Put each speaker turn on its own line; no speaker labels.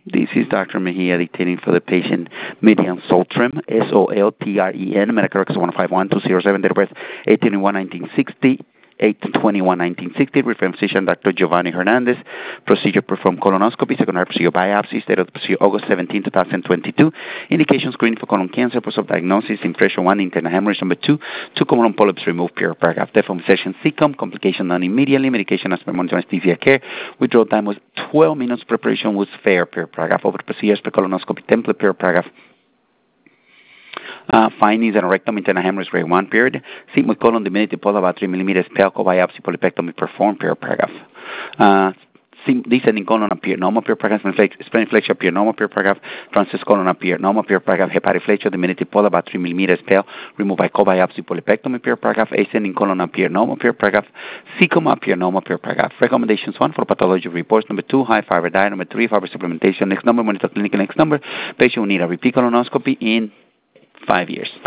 This is Dr. Mejia dictating for the patient Midian Soltren, Soltren, medical records 151-207, date of birth 8/21/1960, 8/21/1960, reference physician Dr. Giovanni Hernandez, procedure performed colonoscopy, secondary procedure biopsy, date of the procedure August 17, 2022, indication screening for colon cancer, purpose of diagnosis, impression 1, internal hemorrhage, number 2, 2 colon polyps removed, period, paragraph, deformation, CCOM, complication non immediately, medication as per monitor anesthesia care, withdrawal time was 12 minutes, preparation was fair, period, paragraph, over procedures per colonoscopy template, period, paragraph. Findings and rectum internal hemorrhage grade 1 period. Sigmoid colon diminutive pola about 3 millimeters. Pelco biopsy polypectomy performed, period, paragraph. Descending colon appear normal, period, paragraph. Splenic flexure appear normal, period, paragraph. Transverse colon appear normal, period, paragraph. Hepatic flexure diminutive pola about 3 millimeters. Pel removed by co-biopsy polypectomy, period, paragraph. Ascending colon appear normal, period, paragraph. Cecum appear normal, period, paragraph. Recommendations 1 for pathology reports. Number 2, high fiber diet. Number 3, fiber supplementation. Next number, monitor clinical. Next number, patient will need a repeat colonoscopy in 5 years.